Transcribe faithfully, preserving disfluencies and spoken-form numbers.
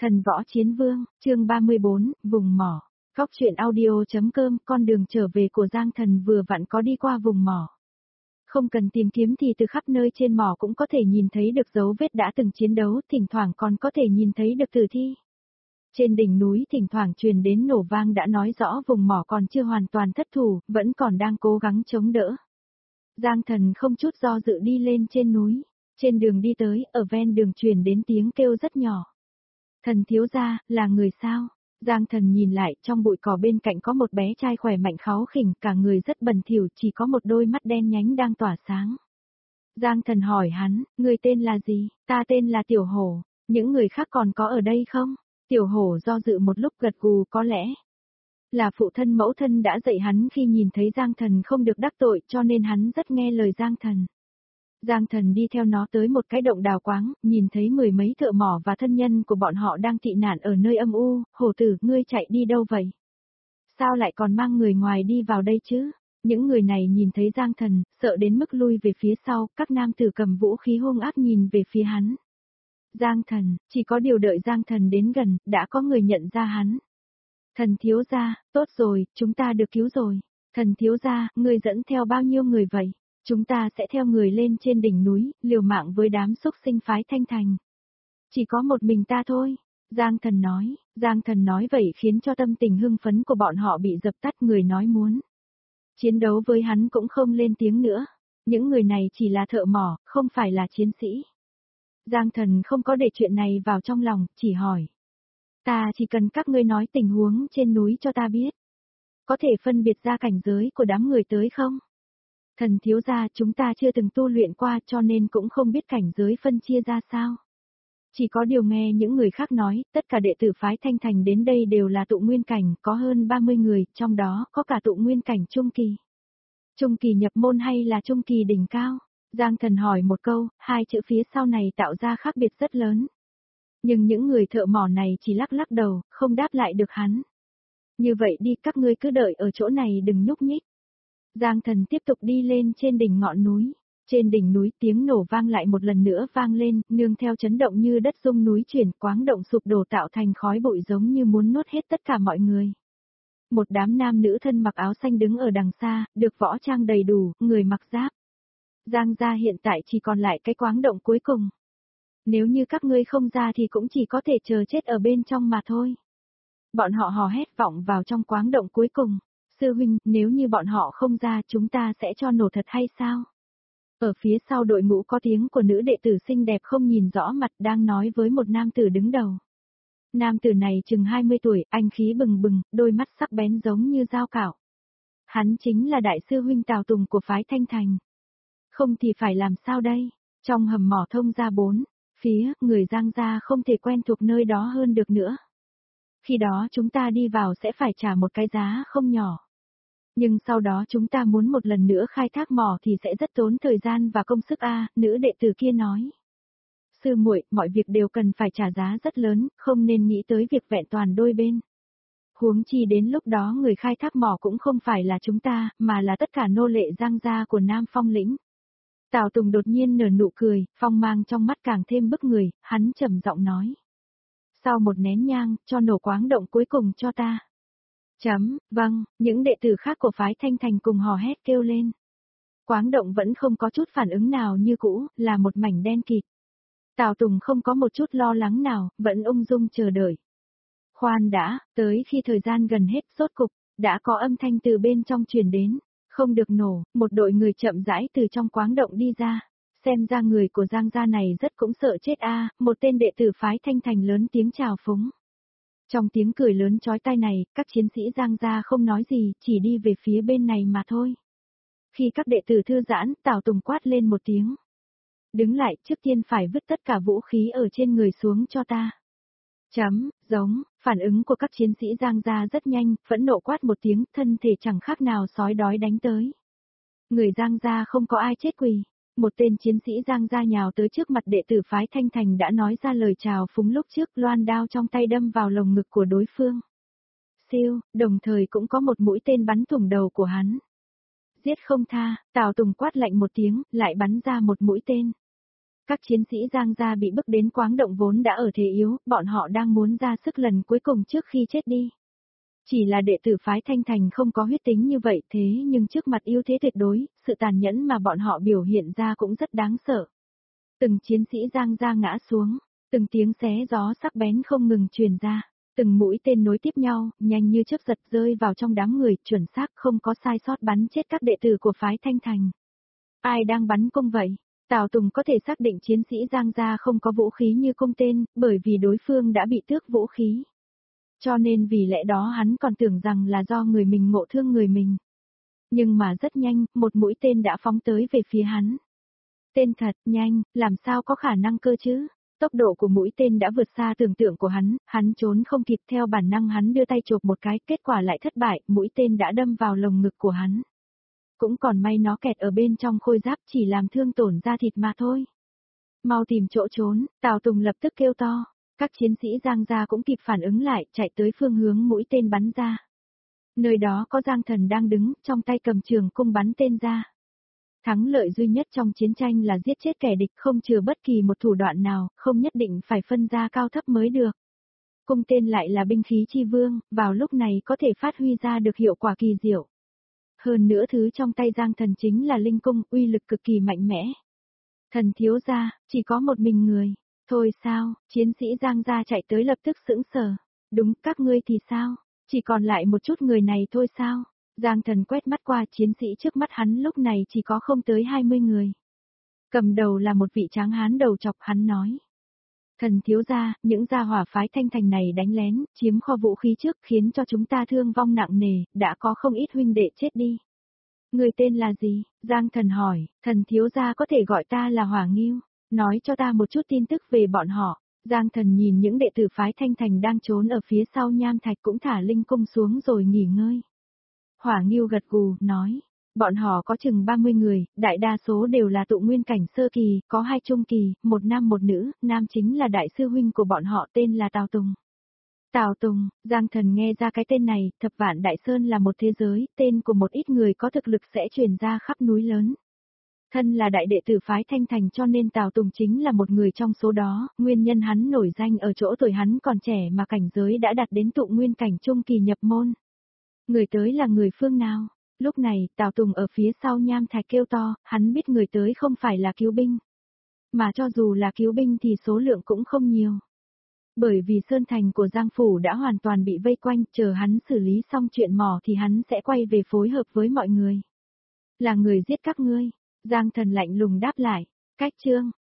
Thần võ chiến vương, chương ba mươi bốn, vùng mỏ. Cóc truyện audio.com, con đường trở về của Giang Thần vừa vặn có đi qua vùng mỏ. Không cần tìm kiếm thì từ khắp nơi trên mỏ cũng có thể nhìn thấy được dấu vết đã từng chiến đấu, thỉnh thoảng còn có thể nhìn thấy được tử thi. Trên đỉnh núi thỉnh thoảng truyền đến nổ vang đã nói rõ vùng mỏ còn chưa hoàn toàn thất thủ, vẫn còn đang cố gắng chống đỡ. Giang Thần không chút do dự đi lên trên núi. Trên đường đi tới, ở ven đường truyền đến tiếng kêu rất nhỏ. Thần thiếu gia, là người sao? Giang Thần nhìn lại, trong bụi cỏ bên cạnh có một bé trai khỏe mạnh kháu khỉnh, cả người rất bẩn thỉu, chỉ có một đôi mắt đen nhánh đang tỏa sáng. Giang Thần hỏi hắn, người tên là gì? Ta tên là Tiểu Hổ, những người khác còn có ở đây không? Tiểu Hổ do dự một lúc gật gù, có lẽ là phụ thân mẫu thân đã dạy hắn khi nhìn thấy Giang Thần không được đắc tội, cho nên hắn rất nghe lời Giang Thần. Giang Thần đi theo nó tới một cái động đào quáng, nhìn thấy mười mấy thợ mỏ và thân nhân của bọn họ đang tị nạn ở nơi âm u. Hổ tử, ngươi chạy đi đâu vậy? Sao lại còn mang người ngoài đi vào đây chứ? Những người này nhìn thấy Giang Thần, sợ đến mức lui về phía sau, các nam tử cầm vũ khí hung ác nhìn về phía hắn. Giang Thần, chỉ có điều đợi Giang Thần đến gần, đã có người nhận ra hắn. Thần thiếu gia, tốt rồi, chúng ta được cứu rồi. Thần thiếu gia, ngươi dẫn theo bao nhiêu người vậy? Chúng ta sẽ theo người lên trên đỉnh núi, liều mạng với đám xúc sinh phái Thanh Thành. Chỉ có một mình ta thôi, Giang Thần nói. Giang Thần nói vậy khiến cho tâm tình hưng phấn của bọn họ bị dập tắt, người nói muốn chiến đấu với hắn cũng không lên tiếng nữa. Những người này chỉ là thợ mỏ, không phải là chiến sĩ. Giang Thần không có để chuyện này vào trong lòng, chỉ hỏi. Ta chỉ cần các ngươi nói tình huống trên núi cho ta biết. Có thể phân biệt ra cảnh giới của đám người tới không? Thần thiếu gia, chúng ta chưa từng tu luyện qua cho nên cũng không biết cảnh giới phân chia ra sao. Chỉ có điều nghe những người khác nói, tất cả đệ tử phái Thanh Thành đến đây đều là tụ nguyên cảnh, có hơn ba mươi người, trong đó có cả tụ nguyên cảnh trung kỳ. Trung kỳ nhập môn hay là trung kỳ đỉnh cao? Giang Thần hỏi một câu, hai chữ phía sau này tạo ra khác biệt rất lớn. Nhưng những người thợ mỏ này chỉ lắc lắc đầu, không đáp lại được hắn. Như vậy đi, các ngươi cứ đợi ở chỗ này đừng nhúc nhích. Giang Thần tiếp tục đi lên trên đỉnh ngọn núi. Trên đỉnh núi tiếng nổ vang lại một lần nữa vang lên, nương theo chấn động như đất rung núi chuyển, quáng động sụp đổ tạo thành khói bụi giống như muốn nuốt hết tất cả mọi người. Một đám nam nữ thân mặc áo xanh đứng ở đằng xa, được võ trang đầy đủ, người mặc giáp. Giang gia hiện tại chỉ còn lại cái quáng động cuối cùng. Nếu như các ngươi không ra thì cũng chỉ có thể chờ chết ở bên trong mà thôi. Bọn họ hò hét vọng vào trong quáng động cuối cùng. Sư huynh, nếu như bọn họ không ra chúng ta sẽ cho nổ thật hay sao? Ở phía sau đội ngũ có tiếng của nữ đệ tử xinh đẹp không nhìn rõ mặt đang nói với một nam tử đứng đầu. Nam tử này chừng hai mươi tuổi, anh khí bừng bừng, đôi mắt sắc bén giống như dao cạo. Hắn chính là đại sư huynh Tào Tùng của phái Thanh Thành. Không thì phải làm sao đây? Trong hầm mỏ thông ra bốn phía, người Giang gia không thể quen thuộc nơi đó hơn được nữa. Khi đó chúng ta đi vào sẽ phải trả một cái giá không nhỏ. Nhưng sau đó chúng ta muốn một lần nữa khai thác mỏ thì sẽ rất tốn thời gian và công sức a, nữ đệ tử kia nói. Sư muội, mọi việc đều cần phải trả giá rất lớn, không nên nghĩ tới việc vẹn toàn đôi bên. Huống chi đến lúc đó người khai thác mỏ cũng không phải là chúng ta, mà là tất cả nô lệ Giang gia của Nam Phong lĩnh. Tào Tùng đột nhiên nở nụ cười, phong mang trong mắt càng thêm bức người, hắn trầm giọng nói. Sau một nén nhang, cho nổ quáng động cuối cùng cho ta. Chấm, vâng, những đệ tử khác của phái Thanh Thành cùng hò hét kêu lên. Quáng động vẫn không có chút phản ứng nào như cũ, là một mảnh đen kịt. Tào Tùng không có một chút lo lắng nào, vẫn ung dung chờ đợi. Khoan đã, tới khi thời gian gần hết sốt cục, đã có âm thanh từ bên trong truyền đến. Không được nổ, một đội người chậm rãi từ trong quáng động đi ra. Xem ra người của Giang gia này rất cũng sợ chết a, một tên đệ tử phái Thanh Thành lớn tiếng chào phúng. Trong tiếng cười lớn chói tai này, các chiến sĩ Giang gia không nói gì, chỉ đi về phía bên này mà thôi. Khi các đệ tử thư giãn, Tào Tùng quát lên một tiếng. Đứng lại, trước tiên phải vứt tất cả vũ khí ở trên người xuống cho ta. Chấm, giống, phản ứng của các chiến sĩ Giang gia rất nhanh, phẫn nộ quát một tiếng, thân thể chẳng khác nào sói đói đánh tới. Người Giang gia không có ai chết quỳ. Một tên chiến sĩ Giang gia nhào tới trước mặt đệ tử phái Thanh Thành đã nói ra lời chào phúng lúc trước, loan đao trong tay đâm vào lồng ngực của đối phương. Siêu, đồng thời cũng có một mũi tên bắn thủng đầu của hắn. Giết không tha, Tào Tùng quát lạnh một tiếng, lại bắn ra một mũi tên. Các chiến sĩ Giang gia bị bức đến quáng động vốn đã ở thế yếu, bọn họ đang muốn ra sức lần cuối cùng trước khi chết đi. Chỉ là đệ tử phái Thanh Thành không có huyết tính như vậy thế nhưng trước mặt ưu thế tuyệt đối, sự tàn nhẫn mà bọn họ biểu hiện ra cũng rất đáng sợ. Từng chiến sĩ Giang gia ngã xuống, từng tiếng xé gió sắc bén không ngừng truyền ra, từng mũi tên nối tiếp nhau, nhanh như chớp giật rơi vào trong đám người, chuẩn xác không có sai sót bắn chết các đệ tử của phái Thanh Thành. Ai đang bắn cung vậy? Tào Tùng có thể xác định chiến sĩ Giang gia không có vũ khí như cung tên, bởi vì đối phương đã bị tước vũ khí. Cho nên vì lẽ đó hắn còn tưởng rằng là do người mình ngộ thương người mình. Nhưng mà rất nhanh, một mũi tên đã phóng tới về phía hắn. Tên thật nhanh, làm sao có khả năng cơ chứ? Tốc độ của mũi tên đã vượt xa tưởng tượng của hắn, hắn trốn không kịp, theo bản năng hắn đưa tay chộp một cái, kết quả lại thất bại, mũi tên đã đâm vào lồng ngực của hắn. Cũng còn may nó kẹt ở bên trong khôi giáp, chỉ làm thương tổn da thịt mà thôi. Mau tìm chỗ trốn, Tào Tùng lập tức kêu to. Các chiến sĩ Giang gia cũng kịp phản ứng lại, chạy tới phương hướng mũi tên bắn ra. Nơi đó có Giang Thần đang đứng, trong tay cầm trường cung bắn tên ra. Thắng lợi duy nhất trong chiến tranh là giết chết kẻ địch, không chừa bất kỳ một thủ đoạn nào, không nhất định phải phân ra cao thấp mới được. Cung tên lại là binh khí chi vương, vào lúc này có thể phát huy ra được hiệu quả kỳ diệu. Hơn nữa thứ trong tay Giang Thần chính là linh cung, uy lực cực kỳ mạnh mẽ. Thần thiếu gia, chỉ có một mình người. Thôi sao, chiến sĩ Giang gia chạy tới lập tức sững sờ. Đúng, các ngươi thì sao? Chỉ còn lại một chút người này thôi sao? Giang Thần quét mắt qua chiến sĩ trước mắt hắn lúc này chỉ có không tới hai mươi người. Cầm đầu là một vị tráng hán đầu chọc, hắn nói. Thần thiếu gia, những gia hỏa phái Thanh Thành này đánh lén, chiếm kho vũ khí trước khiến cho chúng ta thương vong nặng nề, đã có không ít huynh đệ chết đi. Người tên là gì? Giang Thần hỏi, thần thiếu gia có thể gọi ta là Hỏa Nghiêu. Nói cho ta một chút tin tức về bọn họ. Giang Thần nhìn những đệ tử phái Thanh Thành đang trốn ở phía sau nham thạch cũng thả linh cung xuống rồi nghỉ ngơi. Hỏa Nghiêu gật gù, nói. Bọn họ có chừng ba mươi người, đại đa số đều là tụ nguyên cảnh sơ kỳ, có hai trung kỳ, một nam một nữ, nam chính là đại sư huynh của bọn họ tên là Tào Tùng. Tào Tùng, Giang Thần nghe ra cái tên này, Thập Vạn Đại Sơn là một thế giới, tên của một ít người có thực lực sẽ truyền ra khắp núi lớn. Thân là đại đệ tử phái Thanh Thành cho nên Tào Tùng chính là một người trong số đó, nguyên nhân hắn nổi danh ở chỗ tuổi hắn còn trẻ mà cảnh giới đã đạt đến tụ nguyên cảnh trung kỳ nhập môn. Người tới là người phương nào? Lúc này, Tào Tùng ở phía sau nham thạch kêu to, hắn biết người tới không phải là cứu binh. Mà cho dù là cứu binh thì số lượng cũng không nhiều. Bởi vì Sơn Thành của Giang Phủ đã hoàn toàn bị vây quanh, chờ hắn xử lý xong chuyện mỏ thì hắn sẽ quay về phối hợp với mọi người. Là người giết các ngươi. Giang Thần lạnh lùng đáp lại, cách chương,